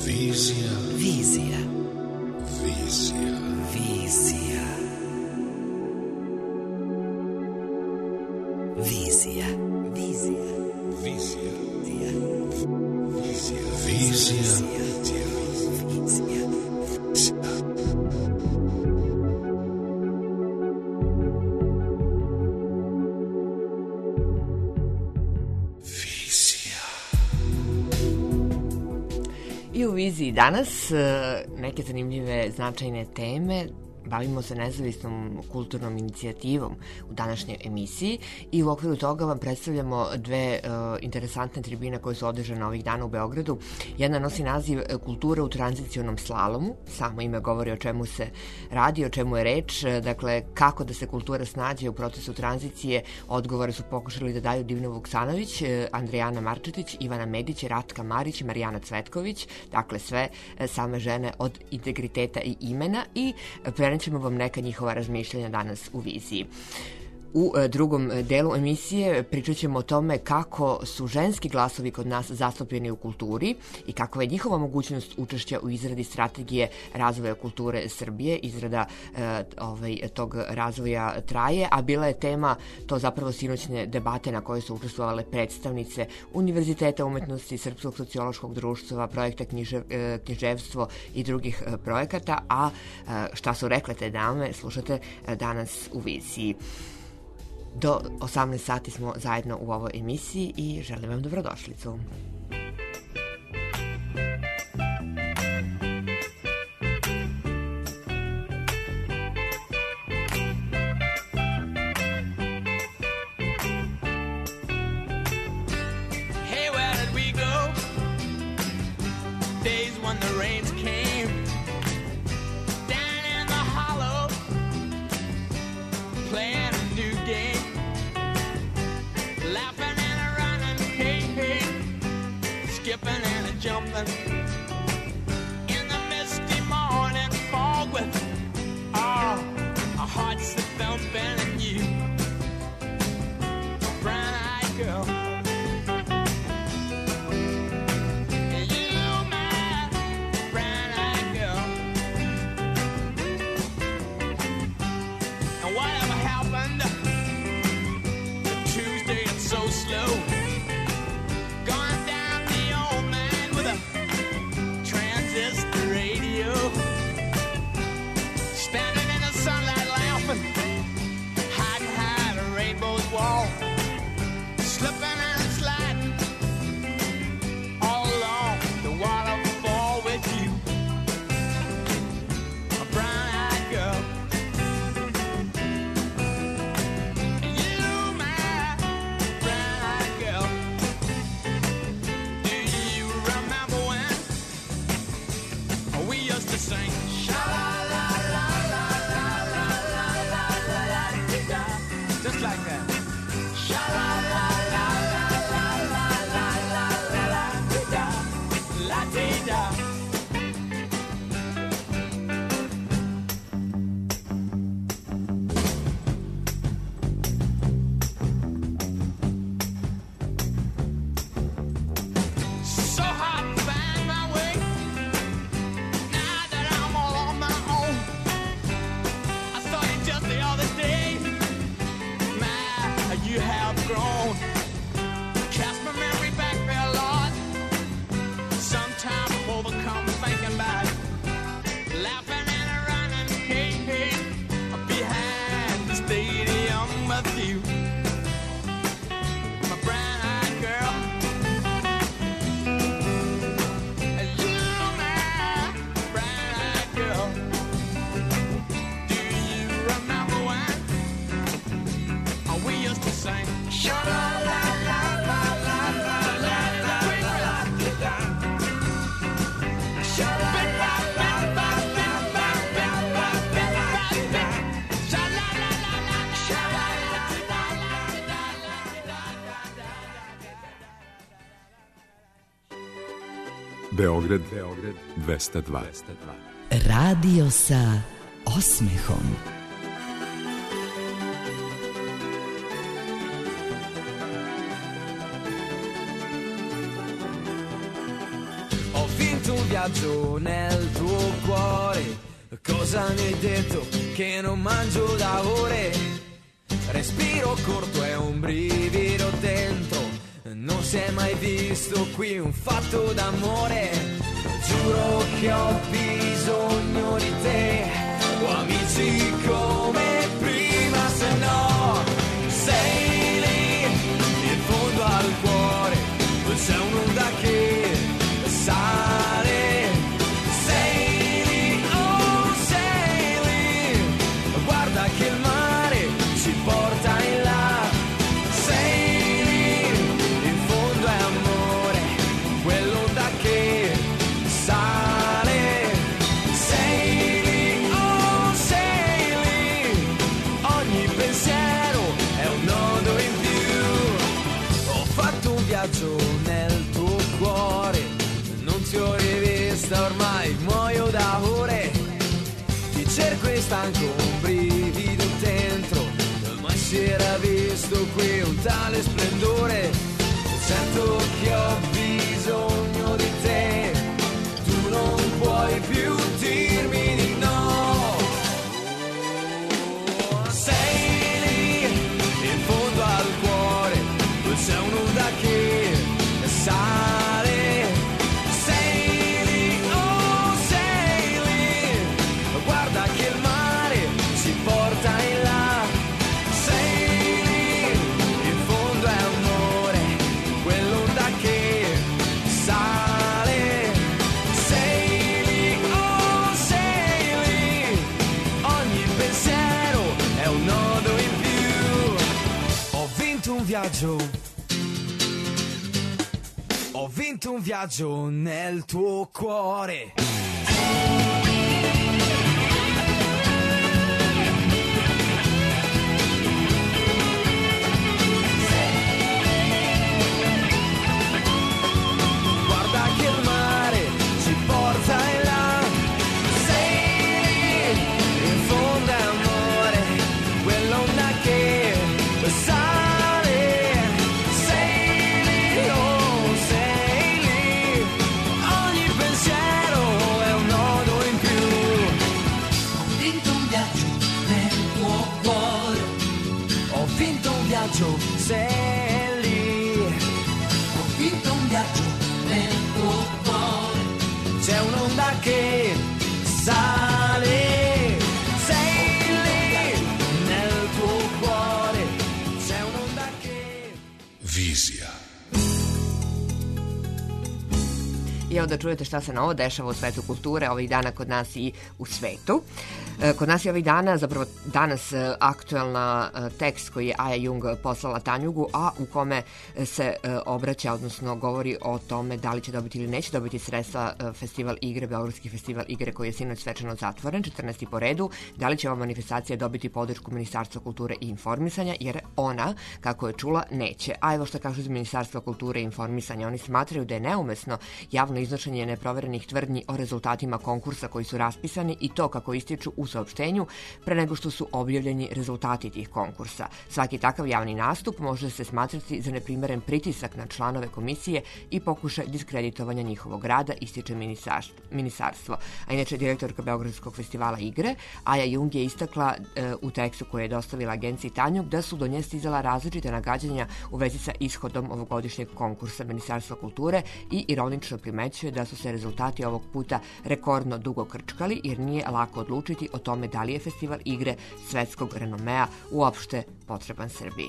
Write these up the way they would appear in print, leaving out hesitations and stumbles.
Vizija. Vizija. Vizija. Vizija. Vizija. Vizija. Vizija. Vizija. Vizija. I u Viziji danas neke zanimljive značajne teme. Bavimo se nezavisnom kulturnom inicijativom u današnjoj emisiji i u okviru toga vam predstavljamo dve interesantne tribine koje su održane ovih dana u Beogradu. Jedna nosi naziv Kultura u tranzicionom slalomu. Samo ime govori o čemu se radi, o čemu je reč. Dakle, kako da se kultura snađe u procesu tranzicije. Odgovore su pokušali da daju Divna Vuksanović, Andrijana Marčetić, Ivana Medić, Ratka Marić, Marijana Cvetković. Dakle, sve same žene od integriteta i imena i ćemo vam neka njihova razmišljanja danas u Viziji. U drugom delu emisije pričat ćemo o tome kako su ženski glasovi kod nas zastupljeni u kulturi i kakva je njihova mogućnost učešća u izradi strategije razvoja kulture Srbije. Izrada tog razvoja traje, a bila je tema to zapravo sinoćne debate na kojoj su učestvovale predstavnice Univerziteta umetnosti, Srpskog sociološkog društva, projekta književstvo i drugih projekata, a šta su rekle te dame slušate danas u Viziji. Do 18 sati smo zajedno u ovoj emisiji i želim vam dobrodošlicu. Hey, where did we go? Days when the rains came down in the hollow, playing a new game. Laughing and a running, hey, hey, skipping and a jumping. In the misty morning fog with our hearts that thumping and you, brown-eyed girl. And you, my brown-eyed girl. And whatever happened Tuesday, it's so slow. Going down the old man with a transistor radio. Standing in the sunlight laughing, hiding behind a rainbow's wall. Slipping and sliding all along the waterfall with you, a brown-eyed girl. Sing sha-la-la-la-la-la-la-la-la-la-la-la-la-la-la, just like that. Sha-la-la-la-la-la-la-la-la-la-la-la-la. So hard to find my way. Now that I'm all on my own, I saw you just the other day. My, you have grown. Cast my memory back there, Lord. Sometimes I'm overcome thinking about it. Laughing and running, hey, hey, behind the stadium with you, my brown-eyed girl. You, my brown-eyed girl. Do you remember when we used to sing sha-la-la-la-la-la-la-la-la-la-la-la-la? Beograd 202. Radio sa osmehom. Ho vinto vinto un viaggio nel tuo cuore. Cosa mi hai detto? Che non mangio da ore. Respiro corto e un brivido dentro. Non si è mai visto qui un fatto d'amore. Giuro che ho bisogno di te. Ho amici come prima, se no sei lì in fondo al cuore. C'è un'onda che sale. Sei lì, oh sei lì. Guarda che il mare ci porta in là. Sei lì, in fondo è amore, quell'onda che sale. Sei lì, oh sei lì. Ogni pensiero è un nodo in più. Ho fatto un viaggio nel tuo cuore. Non ti ho rivista ormai, muoio da ore. Ti cerco e stanco, un brivido dentro. Mai si era visto qui un tale splendore. Sento che ho bisogno di te. Tu non puoi più dirmi di no. Sei lì in fondo al cuore. C'è un'onda che sale. Sei lì, oh sei lì. Guarda che il mare ci porta in là. Sei lì, in fondo è amore, quell'onda che sale. Sei lì, oh sei lì. Ogni pensiero è un nodo in più. Ho vinto un viaggio. Ho vinto un viaggio nel tuo cuore. Guarda che il mare ci porta in là. Sei lì, in fondo è amore, quell'onda che sale. Sei lì, ho vinto un viaggio nel tuo cuore. C'è un'onda che sale. Sei lì nel tuo cuore. C'è un'onda che Vizija. I evo da čujete šta se novo dešava u svetu kulture ovih dana kod nas i u svetu. Kod nas je ovih dana, zapravo danas aktuelna tekst koji je Aja Jung poslala Tanjugu, a u kome se obraća, odnosno govori o tome da li će dobiti ili neće dobiti sredstva festival igre, Beogradski festival igre koji je sinoć svečano zatvoren, 14. po redu, da li će ova manifestacija dobiti podršku Ministarstva kulture i informisanja, jer ona, kako je čula, neće. A evo što kažu iz Ministarstva kulture i informisanja, oni smatraju da je neumesno javno iznošenje neproverenih tvrdnji o rezultatima konkursa koji su raspisani i to kako ističu u saopštenju pre nego što su objavljeni rezultati tih konkursa. Svaki takav javni nastup može se smatrati za neprimeren pritisak na članove komisije i pokušaj diskreditovanja njihovog rada, ističe ministarstvo. A inače, direktorka Beogradskog festivala igre, Aja Jung je istakla u tekstu koje je dostavila agenciji Tanjug da su do nje stizala različite nagađanja u vezi sa ishodom ovogodišnjeg konkursa Ministarstva kulture i ironično primećuje da su se rezultati ovog puta rekordno dugo krčkali jer nije lako odlučiti o tome da li je festival igre svetskog renomea uopšte potreban Srbiji.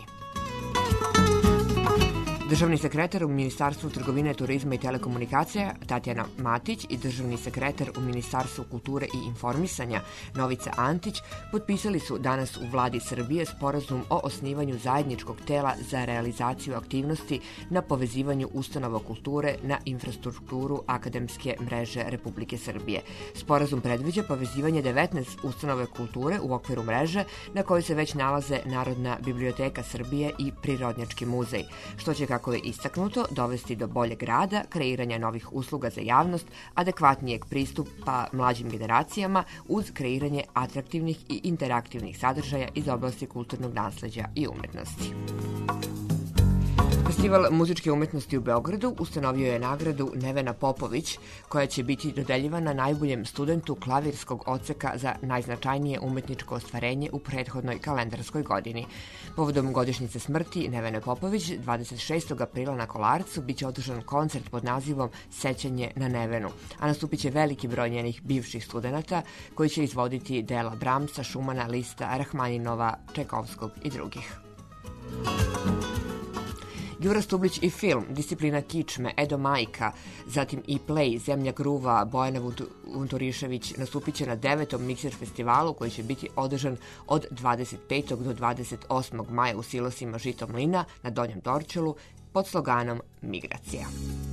Državni sekretar u Ministarstvu trgovine, turizma i telekomunikacija Tatjana Matić i državni sekretar u Ministarstvu kulture i informisanja Novica Antić potpisali su danas u vladi Srbije sporazum o osnivanju zajedničkog tela za realizaciju aktivnosti na povezivanju ustanova kulture na infrastrukturu akademske mreže Republike Srbije. Sporazum predviđa povezivanje 19 ustanova kulture u okviru mreže na kojoj se već nalaze Narodna biblioteka Srbije i Prirodnjački muzej, što će, kako je istaknuto, dovesti do boljeg rada, kreiranja novih usluga za javnost, adekvatnijeg pristupa mlađim generacijama uz kreiranje atraktivnih i interaktivnih sadržaja iz oblasti kulturnog nasleđa i umetnosti. Festival muzičke umetnosti u Beogradu ustanovio je nagradu Nevena Popović, koja će biti dodeljivana najboljem studentu klavirskog odseka za najznačajnije umetničko ostvarenje u prethodnoj kalendarskoj godini. Povodom godišnjice smrti Nevene Popović, 26. aprila na Kolarcu biće održan koncert pod nazivom Sećanje na Nevenu, a nastupit će veliki broj njenih bivših studenata koji će izvoditi dela Bramsa, Šumana, Lista, Rahmaninova, Čajkovskog i drugih. Jura Stublić i film, disciplina kičme, Edo Majka, zatim i Play, Zemlja gruva, Bojana Vunturišević nastupit će na 9. Mikser festivalu koji će biti održan od 25. do 28. maja u silosima Žito mlina na Donjem Dorćolu pod sloganom Migracija.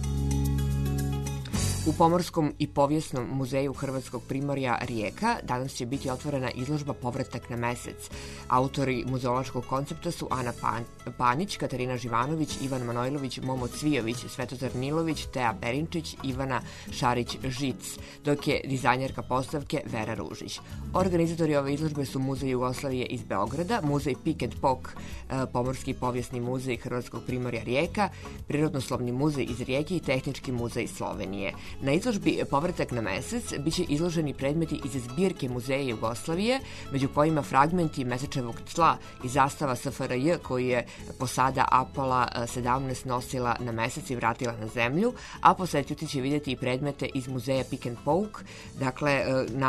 U Pomorskom i povijesnom muzeju Hrvatskog primorja Rijeka danas će biti otvorena izložba Povratak na mesec. Autori muzeološkog koncepta su Ana Panić, Katarina Živanović, Ivan Manojlović, Momo Cvijović, Svetozar Nilović, Teja Perinčić, Ivana Šarić-Žic, dok je dizajnerka postavke Vera Ružić. Organizatori ove izložbe su Muzej Jugoslavije iz Beograda, Muzej Pik and Pok, Pomorski i povijesni muzej Hrvatskog primorja Rijeka, Prirodnoslovni muzej iz Rijeke i Tehnički muzej Slovenije. Na izložbi Povratak na mesec biće izloženi predmeti iz zbirke Muzeja Jugoslavije, među kojima fragmenti mesečevog tla i zastava SFRJ koji je posada Apola 17 nosila na mesec i vratila na zemlju, a posetioci će vidjeti i predmete iz Muzeja Pik and Poke, dakle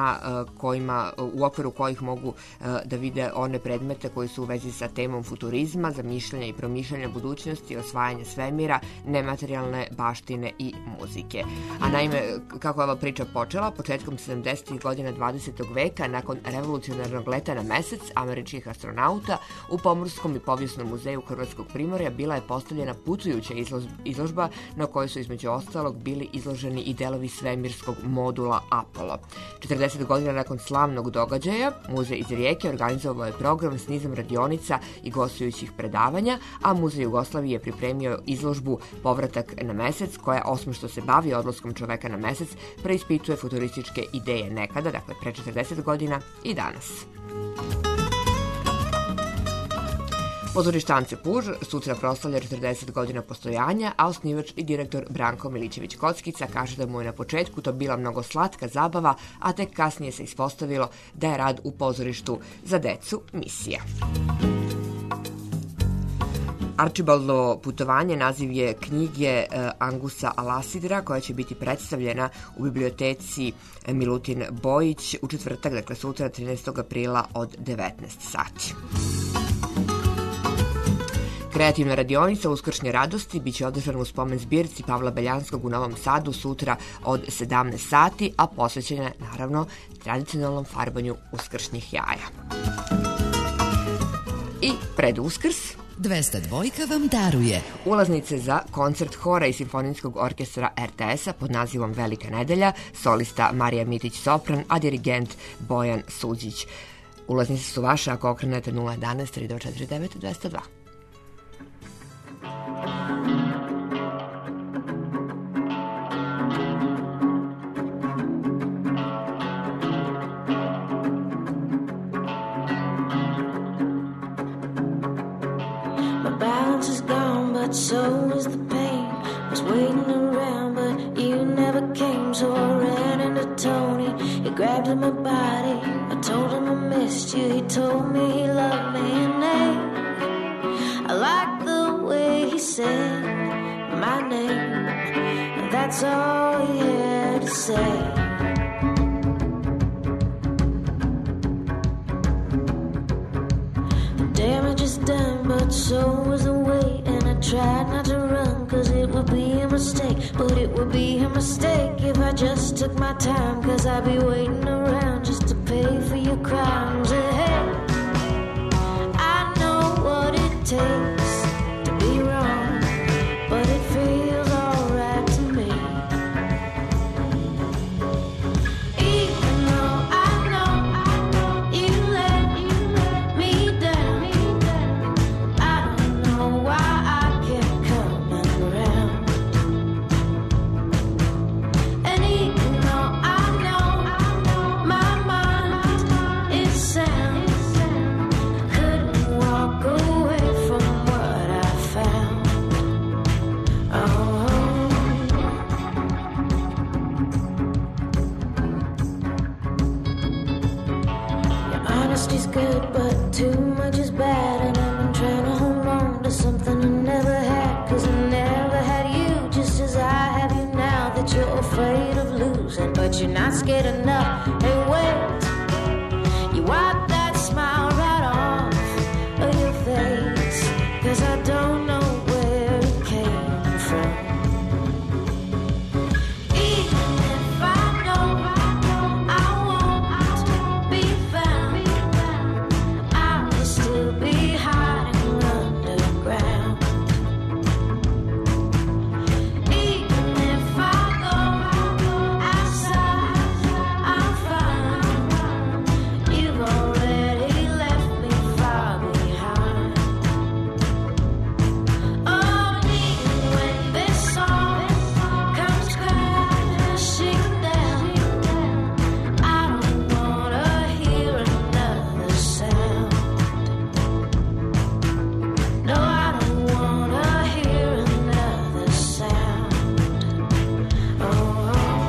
u okviru kojih mogu da vide one predmete koji su u vezi sa temom futurizma, zamišljanja i promišljanja budućnosti, osvajanja svemira, nematerijalne baštine i muzike. A naime, kako je ova priča počela, početkom 70. godina 20. veka, nakon revolucionarnog leta na mesec američkih astronauta, u Pomorskom i povijesnom muzeju Hrvatskog primorja bila je postavljena putujuća izložba na kojoj su između ostalog bili izloženi i delovi svemirskog modula Apollo. 40 godina nakon slavnog događaja, muzej iz Rijeke organizovao je program s nizom radionica i gostujućih predavanja, a Muzej Jugoslavije je pripremio izložbu Povratak na mesec, koja, osim što se bavi odlaskom čoveka na mesec, preispituje futurističke ideje nekada, dakle pre 40 godina i danas. Pozorište Ance Puž sutra proslavlja 40 godina postojanja, a osnivač i direktor Branko Milićević-Kockica kaže da mu je na početku to bila mnogo slatka zabava, a tek kasnije se ispostavilo da je rad u pozorištu za decu misija. Arčibaldovo putovanje naziv je knjige Angusa Alasidra, koja će biti predstavljena u biblioteci Milutin Bojić u četvrtak, dakle sutra 13. aprila od 19 sati. Kreativna radionica Uskršnje radosti biće održana u spomen zbirci Pavla Beljanskog u Novom Sadu sutra od 17 sati, a posvećena naravno tradicionalnom farbanju uskršnjih jaja. I pred Uskrs 202 vam daruje ulaznice za koncert hora i simfonijskog orkestra RTS-a pod nazivom Velika nedelja, solista Marija Mitić-Sopran, a dirigent Bojan Suđić. Ulaznice su vaše ako okrenete 011 3249 202. So is the pain. Was waiting around, but you never came. So I ran into Tony. He grabbed my body. I told him I missed you. He told me he loved me, and I liked the way he said my name. And that's all he had to say. The damage is done, but so was the weight. Tried not to run, cause it would be a mistake. But it would be a mistake if I just took my time, cause I'd be waiting around just to pay for your crimes. And hey, I know what it takes to be wrong, but it feels alright to me. Even though I know you let me down, I don't know why. most is good, but too much is bad. And I've been trying to hold on to something I never had. Cause I never had you, just as I have you now. That you're afraid of losing, but you're not scared enough. Hey, wait, you wipe that smile right off of your face. Cause I don't know where it came from. Even if I know I won't be found, I'll still be hiding underground. Even if I go outside, I'll find you've already left me far behind. Oh, even when this song comes crashing down, I don't wanna hear another sound. No, I don't wanna hear another sound. Oh.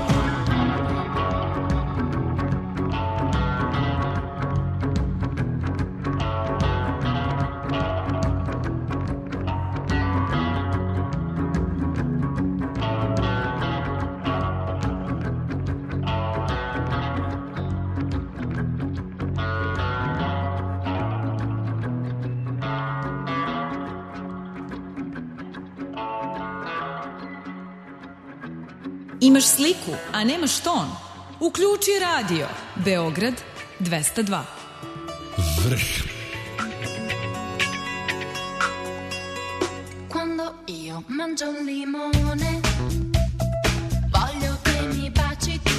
Imaš sliku, a nemaš ton? Uključi radio. Beograd 202. Vrh. Quando io mangio un limone, voglio che mi baci tu.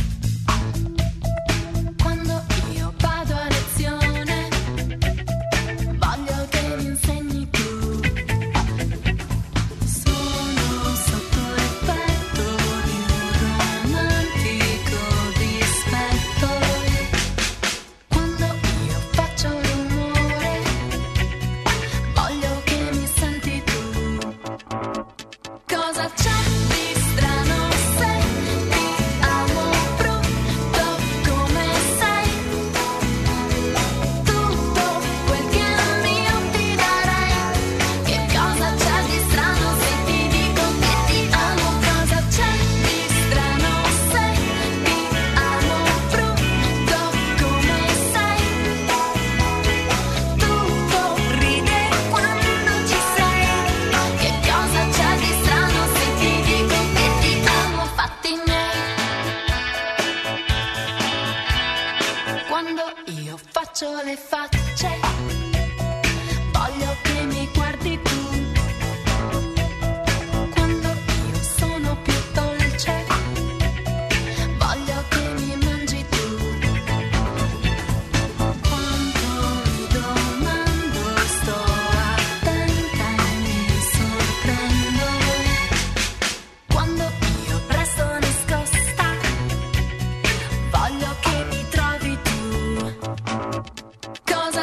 Quando io vado a lezione, voglio che mi insegni tu. Sono sotto l'effetto di un romantico dispetto. Quando io faccio rumore, voglio che mi senti tu. Cosa c'è di strano se ti amo brutto come sei? Tutto quel che è mio ti darei. Che cosa c'è di strano se ti dico che ti amo? Cosa c'è di strano se ti amo brutto come sei? Tutto ride quando ci sei. Che cosa c'è di strano se ti dico che ti amo? Fatti miei. Quando io faccio le facce, voglio che mi guardi tu. Quando io sono più dolce, voglio che mi mangi tu. Quando mi domando, sto attenta e mi sorprendo. Quando io resto nascosta, voglio che mi trovi tu. Cosa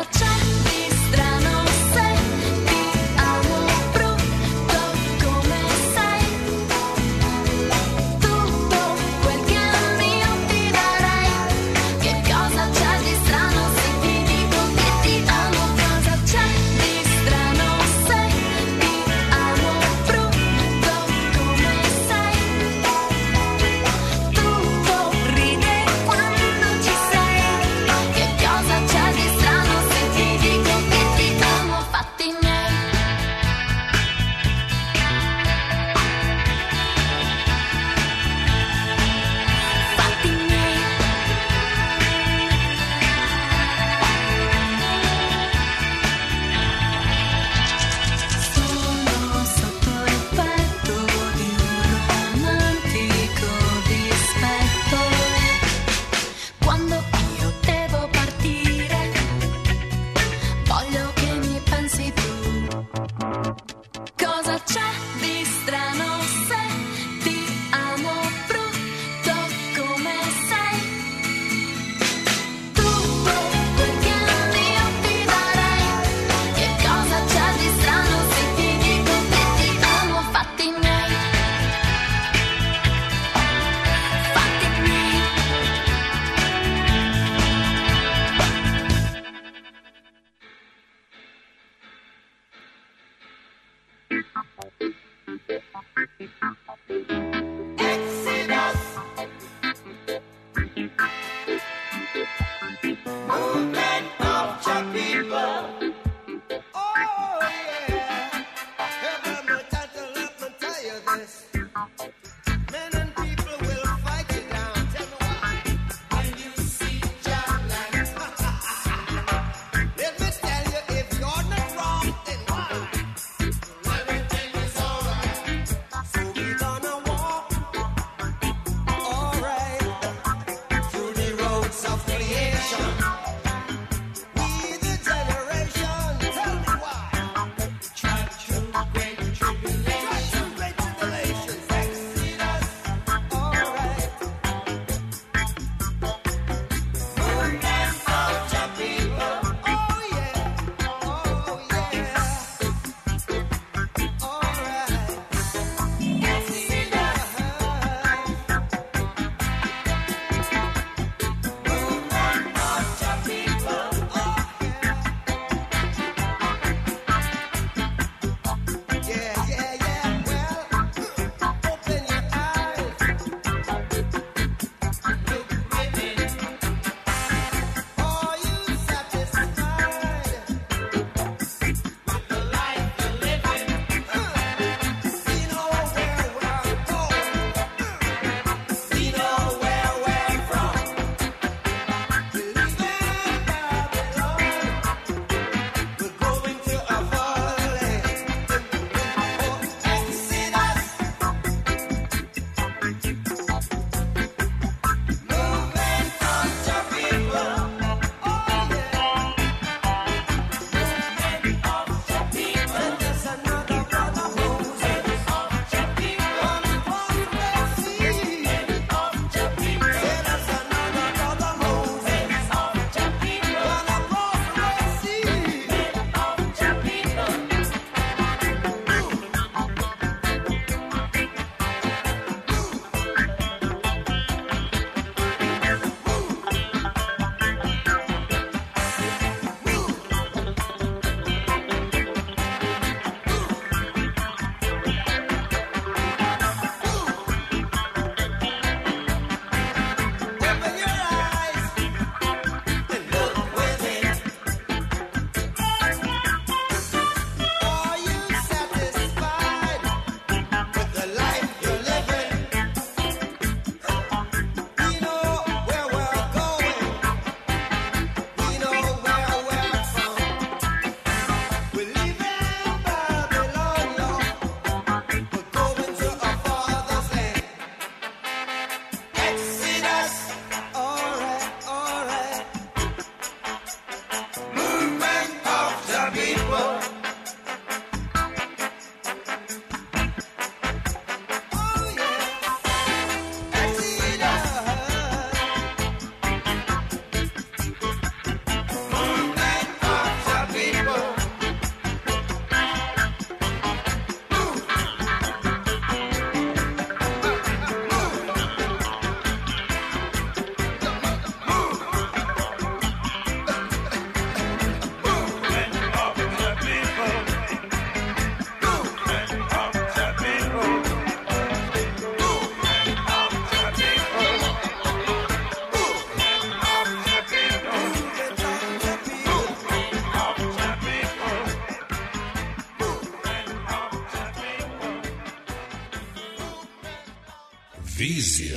Vizija.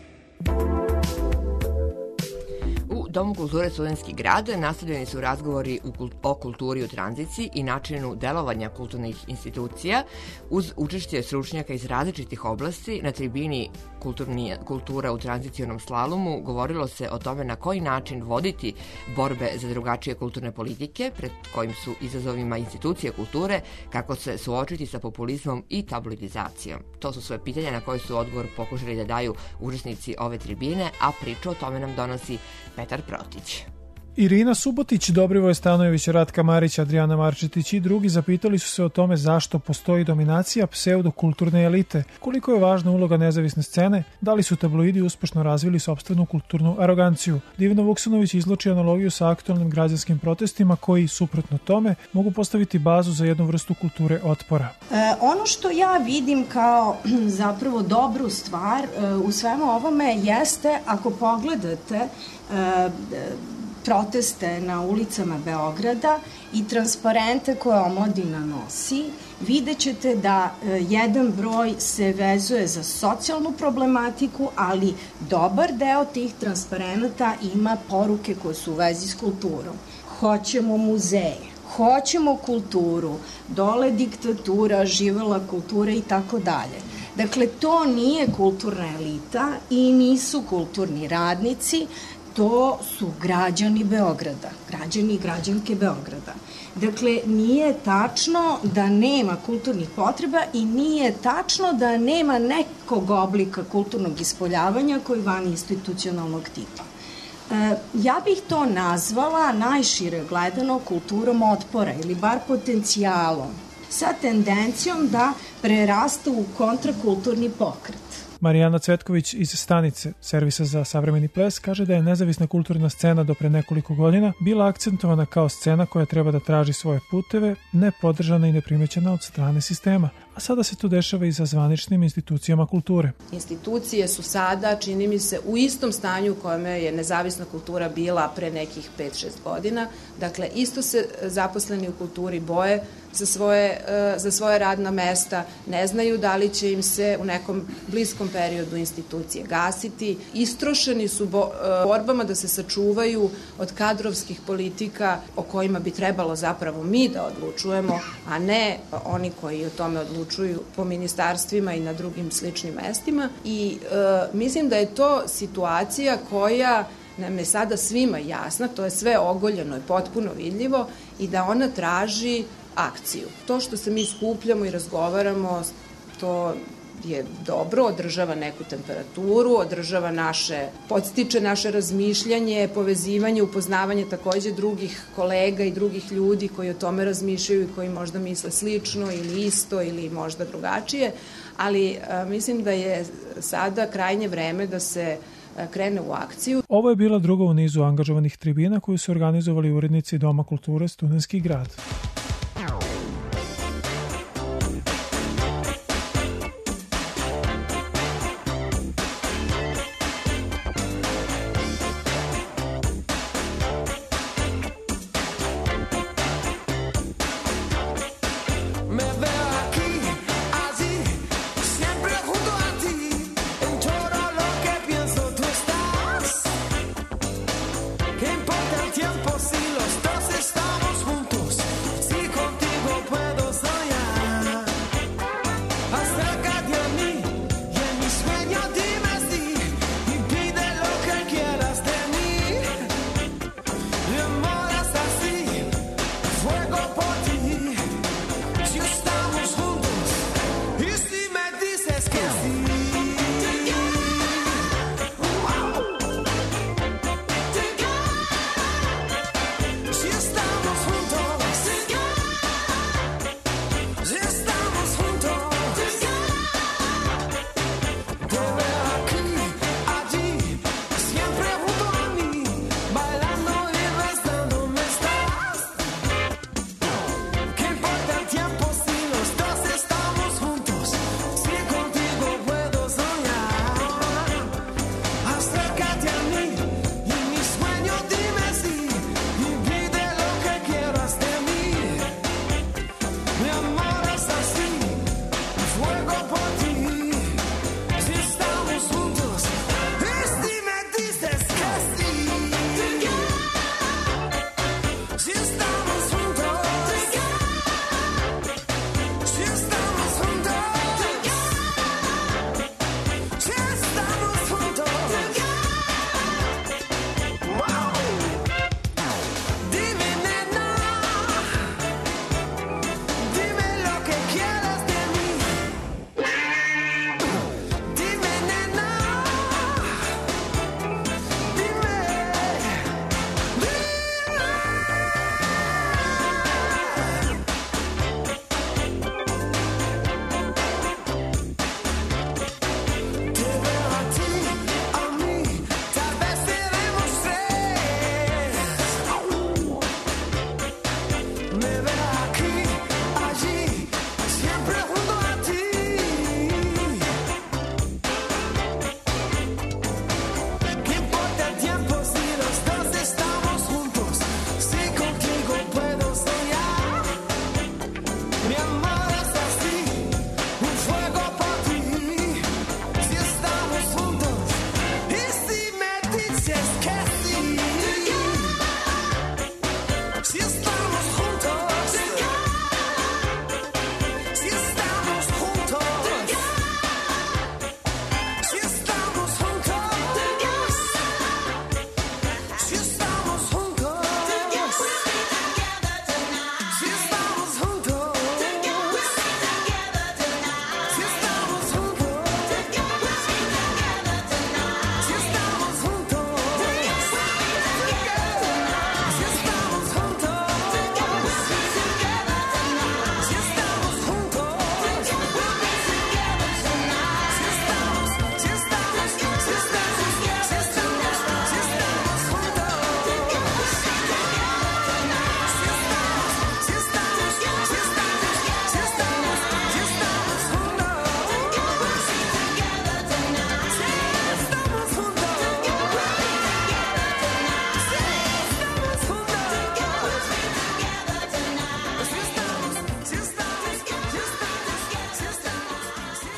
U Domu kulture Studentski grad nastavljeni su razgovori o kulturi u tranziciji i načinu delovanja kulturnih institucija uz učešće stručnjaka iz različitih oblasti. Na tribini Kultura u tranzicionom slalomu govorilo se o tome na koji način voditi borbe za drugačije kulturne politike, pred kojim su izazovima institucije kulture, kako se suočiti sa populizmom i tabloidizacijom. To su sve pitanja na koje su odgovor pokušali da daju učesnici ove tribine, a priču o tome nam donosi Petar Protić. Irina Subotić, Dobrivoje Stanojević, Ratka Marić, Adrijana Marčetić i drugi zapitali su se o tome zašto postoji dominacija pseudokulturne elite, koliko je važna uloga nezavisne scene, da li su tabloidi uspešno razvili sopstvenu kulturnu aroganciju. Divna Vuksanović izloči analogiju sa aktualnim građanskim protestima koji, suprotno tome, mogu postaviti bazu za jednu vrstu kulture otpora. Ono što ja vidim kao zapravo dobru stvar u svemu ovome jeste, ako pogledate proteste na ulicama Beograda i transparente koje omladina nosi, vidjet ćete da jedan broj se vezuje za socijalnu problematiku, ali dobar deo tih transparenata ima poruke koje su u vezi s kulturom. Hoćemo muzeje, hoćemo kulturu, dole diktatura, živela kultura i tako dalje. Dakle, to nije kulturna elita i nisu kulturni radnici. to su građani Beograda, građani i građanke Beograda. Dakle, nije tačno da nema kulturnih potreba i nije tačno da nema nekog oblika kulturnog ispoljavanja koji van institucionalnog tipa. Ja bih to nazvala najšire gledano kulturom otpora ili bar potencijalom sa tendencijom da prerasta u kontrakulturni pokret. Marijana Cvetković iz Stanice, servisa za savremeni ples, kaže da je nezavisna kulturna scena do pre nekoliko godina bila akcentovana kao scena koja treba da traži svoje puteve, nepodržana i neprimećena od strane sistema, a sada se to dešava i za zvaničnim institucijama kulture. Institucije su sada, čini mi se, u istom stanju u kojem je nezavisna kultura bila pre nekih 5-6 godina. Dakle, isto se zaposleni u kulturi boje za svoje radna mesta, ne znaju da li će im se u nekom bliskom periodu institucije gasiti. Istrošeni su borbama da se sačuvaju od kadrovskih politika o kojima bi trebalo zapravo mi da odlučujemo, a ne oni koji o tome odlučuju po ministarstvima i na drugim sličnim mestima. I mislim da je to situacija koja nam je sada svima jasna, to je sve ogoljeno i potpuno vidljivo i da ona traži akciju. To što se mi skupljamo i razgovaramo, to je dobro, održava neku temperaturu, podstiče naše razmišljanje, povezivanje, upoznavanje takođe drugih kolega i drugih ljudi koji o tome razmišljaju i koji možda misle slično ili isto ili možda drugačije, ali mislim da je sada krajnje vreme da se krene u akciju. Ovo je bila druga u nizu angažovanih tribina koju su organizovali urednici Doma kulture Studentski grad.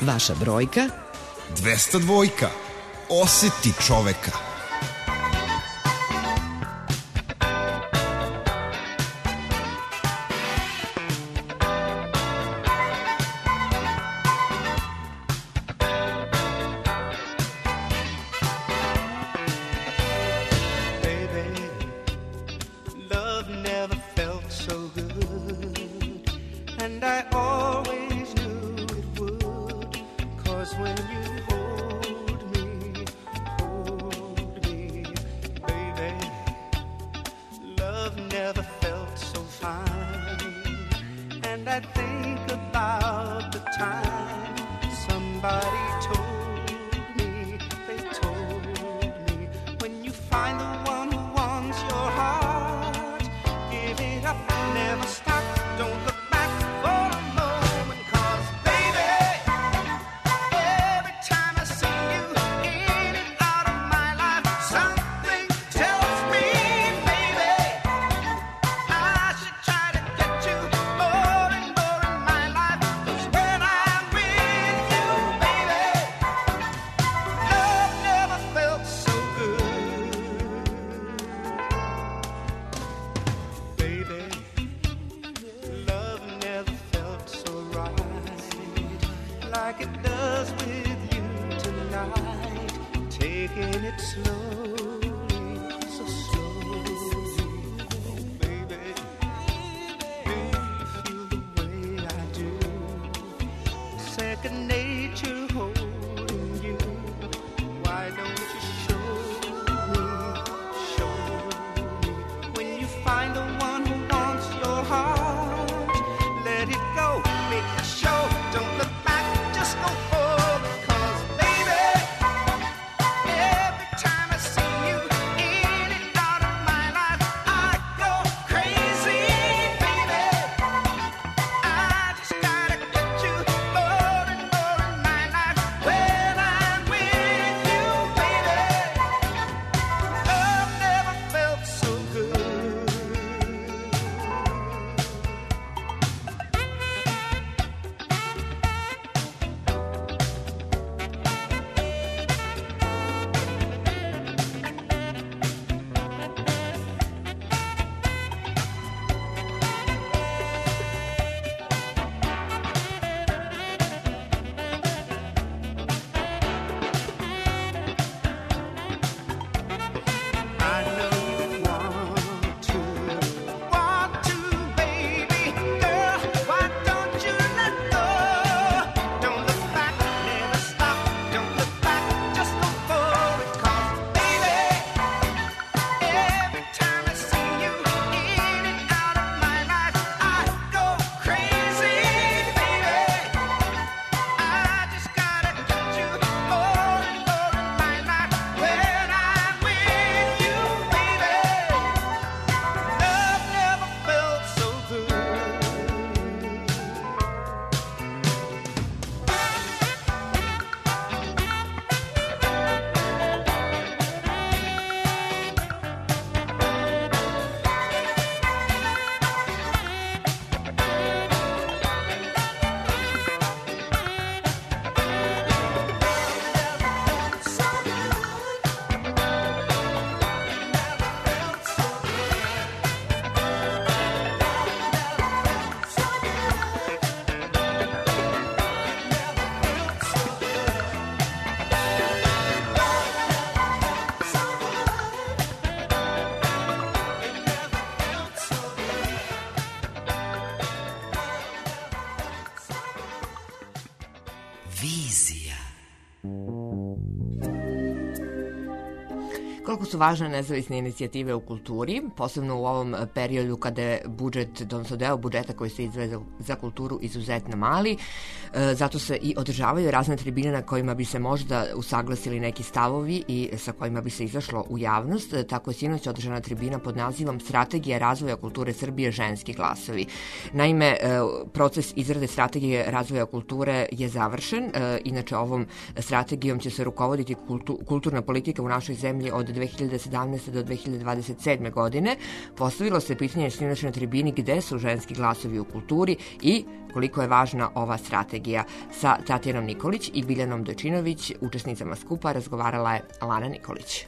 Vaša brojka 202. Oseti čoveka. Koliko su važne nezavisne inicijative u kulturi, posebno u ovom periodu kada je budžet, odnosno deo budžeta koji se izdvaja za kulturu izuzetno mali, zato se i održavaju razne tribine na kojima bi se možda usaglasili neki stavovi i sa kojima bi se izašlo u javnost. Tako je sinoć održana tribina pod nazivom Strategija razvoja kulture Srbije, ženski glasovi. Naime, proces izrade strategije razvoja kulture je završen. Inače, ovom strategijom će se rukovoditi kulturna politika u našoj zemlji od 2017. do 2027. godine postavilo se pitanje sinoć na tribini gde su ženski glasovi u kulturi i koliko je važna ova strategija. Sa Tatjanom Nikolić i Biljanom Dojčinović, učesnicama skupa, razgovarala je Lana Nikolić.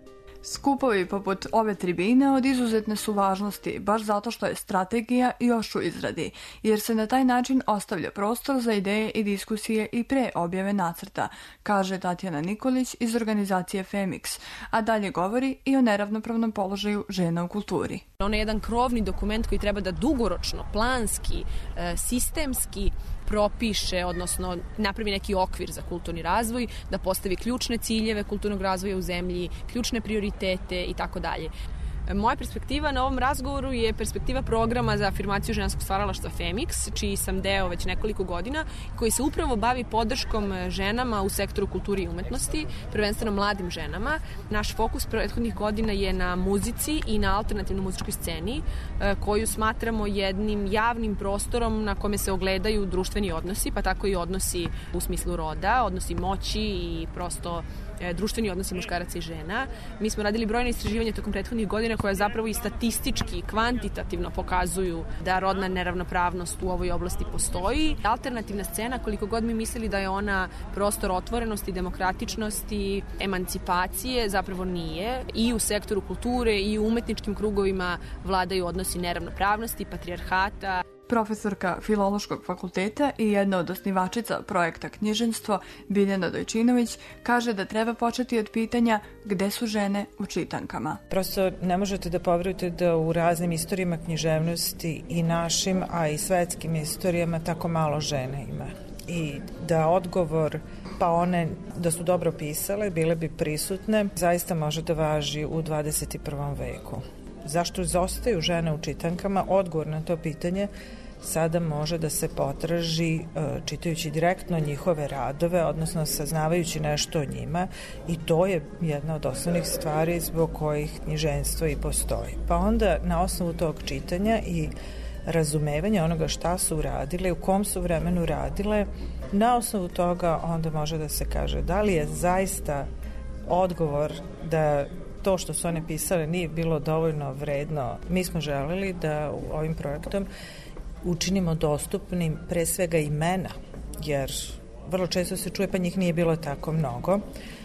Skupovi poput ove tribine od izuzetne su važnosti, baš zato što je strategija još u izradi, jer se na taj način ostavlja prostor za ideje i diskusije i pre objave nacrta, kaže Tatjana Nikolić iz organizacije Femix, a dalje govori i o neravnopravnom položaju žena u kulturi. Ono je jedan krovni dokument koji treba da dugoročno, planski, sistemski propiše, odnosno napravi neki okvir za kulturni razvoj, da postavi ključne ciljeve kulturnog razvoja u zemlji, ključne prioritete i tako dalje. Moja perspektiva na ovom razgovoru je perspektiva programa za afirmaciju ženskog stvaralaštva Femix, čiji sam deo već nekoliko godina, koji se upravo bavi podrškom ženama u sektoru kulture i umetnosti, prvenstveno mladim ženama. Naš fokus prethodnih godina je na muzici i na alternativnoj muzičkoj sceni, koju smatramo jednim javnim prostorom na kome se ogledaju društveni odnosi, pa tako i odnosi u smislu roda, odnosi moći i prosto društveni odnosi muškaraca i žena. Mi smo radili brojne istraživanja tokom prethodnih godina koja zapravo i statistički, kvantitativno pokazuju da rodna neravnopravnost u ovoj oblasti postoji. Alternativna scena, koliko god mi mislili da je ona prostor otvorenosti, demokratičnosti, emancipacije, zapravo nije. I u sektoru kulture i u umetničkim krugovima vladaju odnosi neravnopravnosti, patrijarhata. Profesorka Filološkog fakulteta i jedna od osnivačica projekta Knjiženstvo, Biljana Dojčinović, kaže da treba početi od pitanja gde su žene u čitankama. Prosto ne možete da poverujete da u raznim istorijama književnosti i našim, a i svetskim istorijama tako malo žene ima. I da odgovor, pa one da su dobro pisale, bile bi prisutne, zaista može da važi u 21. veku. Zašto izostaju žene u čitankama? Odgovor na to pitanje sada može da se potraži čitajući direktno njihove radove, odnosno saznavajući nešto o njima, i to je jedna od osnovnih stvari zbog kojih književstvo i postoji. Pa onda na osnovu tog čitanja i razumevanja onoga šta su uradile, u kom su vremenu radile, na osnovu toga onda može da se kaže da li je zaista odgovor da to što su one pisale nije bilo dovoljno vredno. Mi smo želeli da ovim projektom učinimo dostupnim pre svega imena, jer vrlo često se čuje pa njih nije bilo tako mnogo.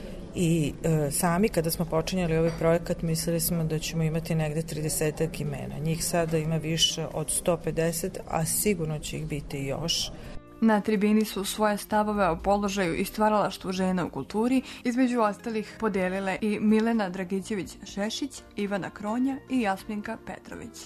I sami kada smo počinjali ovaj projekat mislili smo da ćemo imati negde 30 imena. Njih sada ima više od 150, a sigurno će ih biti još. Na tribini su svoje stavove o položaju i stvaralaštvu žena u kulturi između ostalih podelile i Milena Dragićević-Šešić, Ivana Kronja i Jasminka Petrović.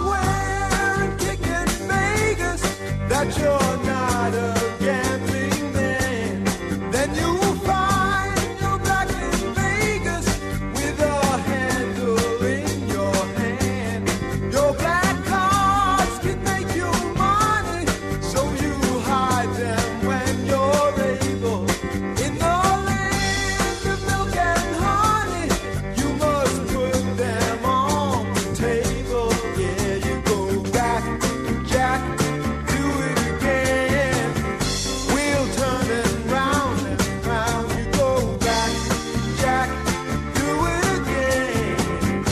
swear and kick in Vegas that you're not a gambling man. Then you'll find you're back in Vegas with a handle in your hand. Your black cards can make you money, so you hide them when you're able. In the land of milk and honey, you must put them on the table. Yeah, you go back, Jack, do it again. We'll turn it round and round. You go back, Jack, do it again.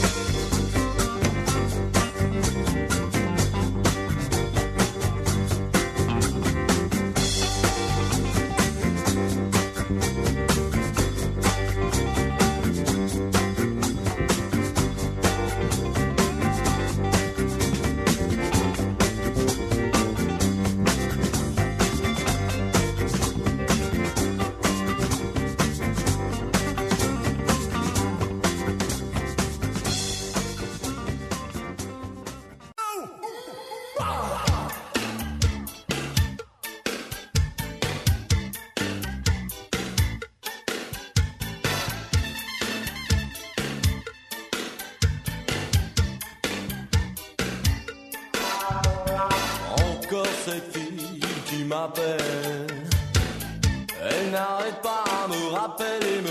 Encore cette fille qui m'appelle. Elle n'arrête pas à me rappeler,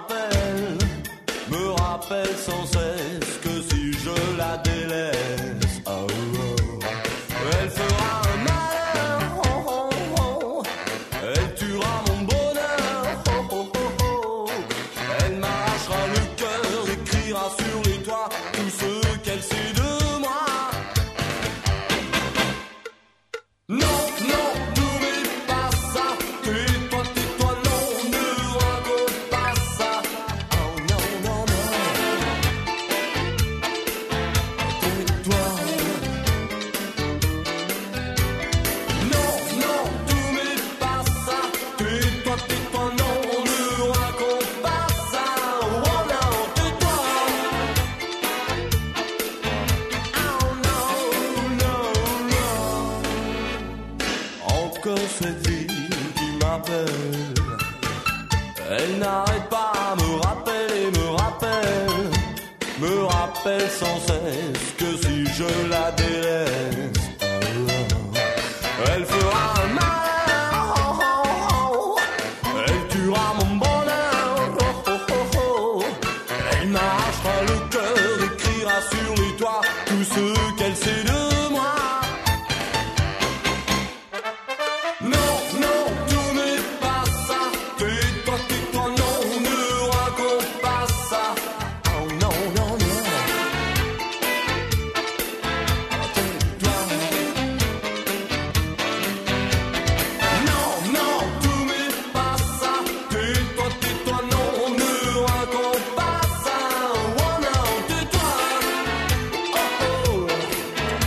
me rappelle sans cesse que si je la délaisse, oh, oh, elle fera un malheur, oh, oh, oh. Elle tuera mon bonheur, oh, oh, oh, oh. Elle m'arrachera le cœur, écrira sur les toits tout ce qu'elle sait de moi. Non, non, n'oublie pas ça. Tais-toi, non, ne raconte pas ça. Oh non, non, non. Tais-toi. Non, non, n'oublie pas ça. Tais-toi, non, ne raconte pas ça. Oh non, tais-toi. Oh non, non, non. Encore cette fille qui m'appelle. Elle n'arrête pas à me rappeler, me rappelle sans cesse que si je la délaisse, elle fera un malheur, oh, oh, oh. Elle tuera mon bonheur, oh, oh, oh, oh. Elle m'arrachera le cœur, écrira sur les toits tout ce qu'elle sait de moi. Non, non, n'oublie pas ça. Tais-toi, non, ne raconte pas ça. Oh non, non, non. Tais-toi. Non, non, n'oublie pas ça. Tais-toi, non, ne raconte pas ça. Oh non, tais-toi. Oh, oh.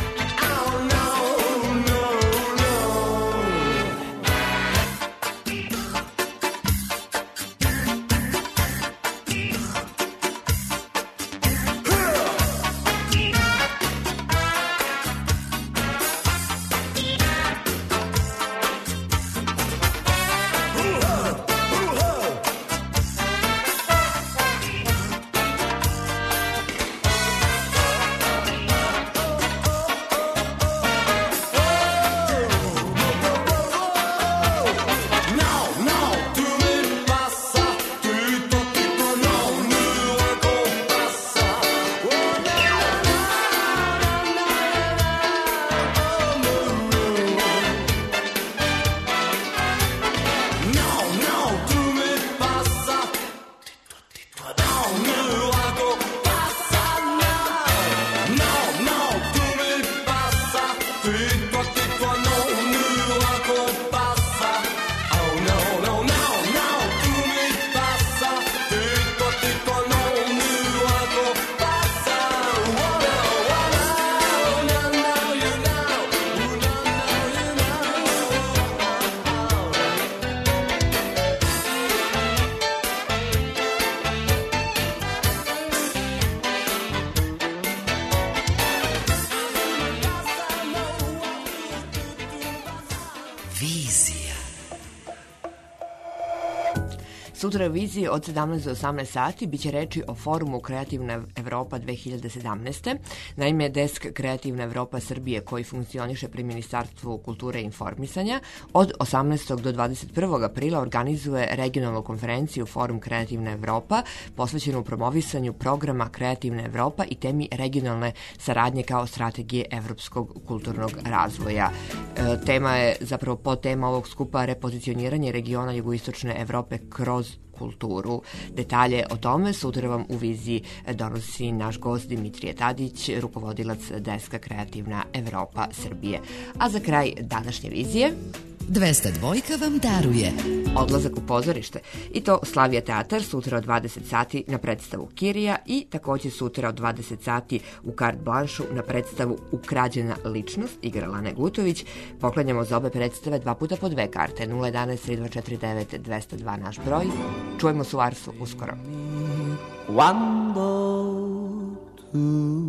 Sutra u viziji od 17 do 18 sati biće reči o forumu Kreativna Evropa 2017. Naime, Desk Kreativna Evropa Srbije, koji funkcioniše pri Ministarstvu kulture i informisanja, od 18. do 21. aprila organizuje regionalnu konferenciju Forum Kreativna Evropa posvećenu promovisanju programa Kreativna Evropa i temi regionalne saradnje kao strategije evropskog kulturnog razvoja. Tema je, zapravo podtema ovog skupa, repozicioniranje regiona jugoistočne Evrope kroz kulturu. Detalje o tome sutra vam u viziji donosi naš gost Dimitrije Tadić, rukovodilac Deska Kreativna Evropa Srbije. A za kraj današnje vizije 202 vam daruje odlazak u pozorište, i to Slavija teatar sutra od 20 sati na predstavu Kirija i takođe sutra od 20 sati u Carte Blanche na predstavu Ukrađena ličnost, igra Lane Gutović. Poklanjamo za obe predstave 2 puta po 2 karte, 011 3249 202 naš broj. Čujemo se u Arsu uskoro. Quando tu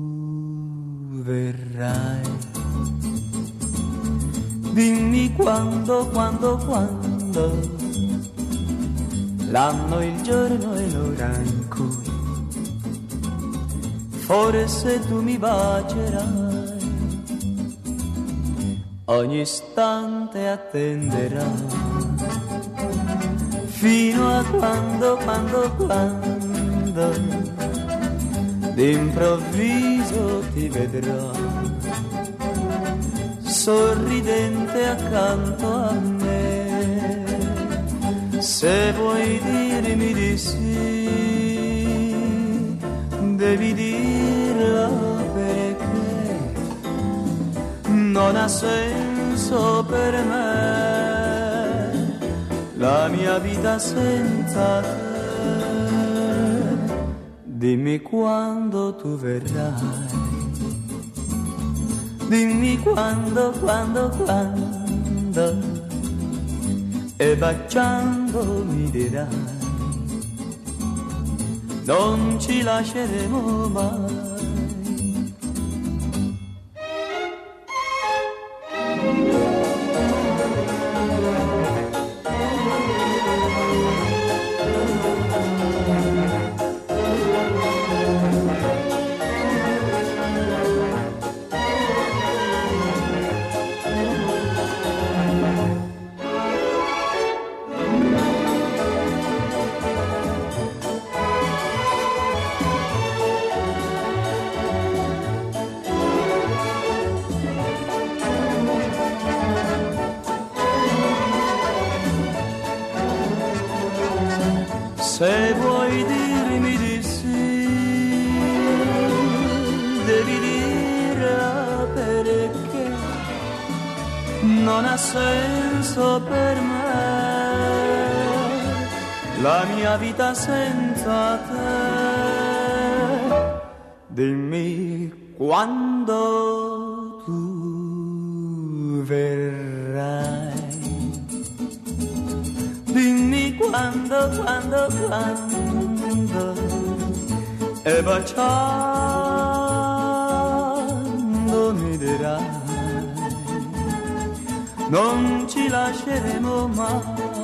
verrai, dimmi quando, l'anno, il giorno e l'ora in cui forse tu mi bacerai, ogni istante attenderai, fino a quando d'improvviso ti vedrò sorridente accanto a me. Se vuoi dirmi di sì, devi dirlo perché non ha senso per me la mia vita senza te. Dimmi quando tu verrai, dimmi quando, e baciando mi dirai, non ci lasceremo mai. Se vuoi dirmi di sì, devi dire perché non ha senso per me la mia vita senza te. Dimmi quando tu verrai, dimmi quando, e baciando mi dirai, non ci lasceremo mai,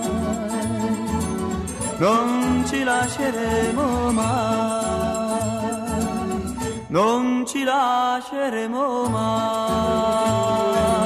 non ci lasceremo mai, non ci lasceremo mai.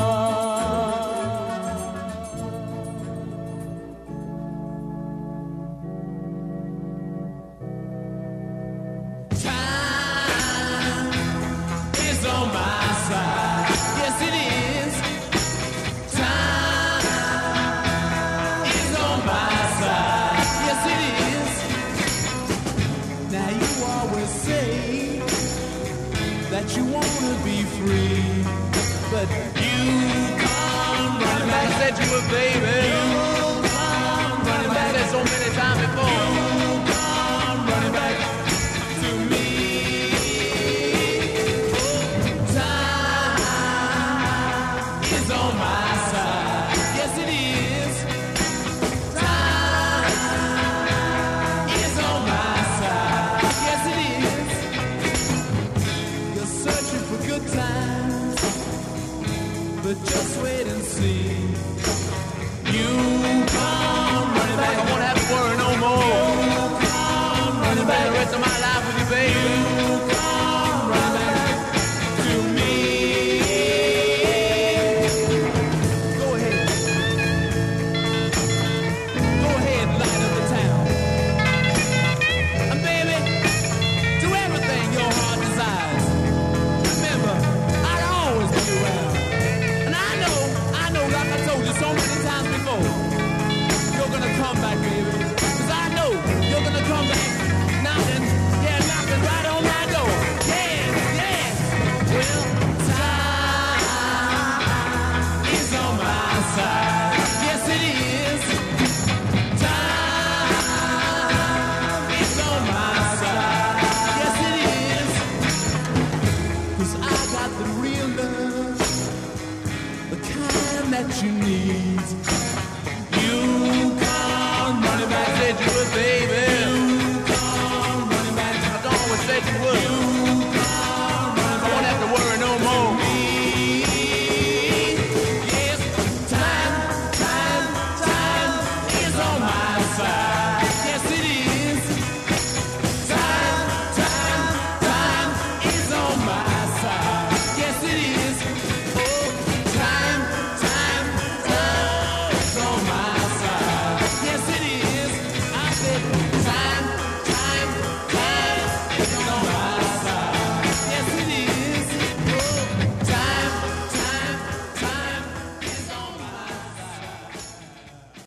You wanna be free, but you come running back. I said you were, baby. You come running back. I said so many times before. You come running back to me. Time is on my side. Yes, it is. Time is on my side. Yes, it is. Searching for good times, but just wait and see. You come running back. I won't have to worry got the real love, the kind that you need. You come running back, said you would, baby. You come running back, I always said you would.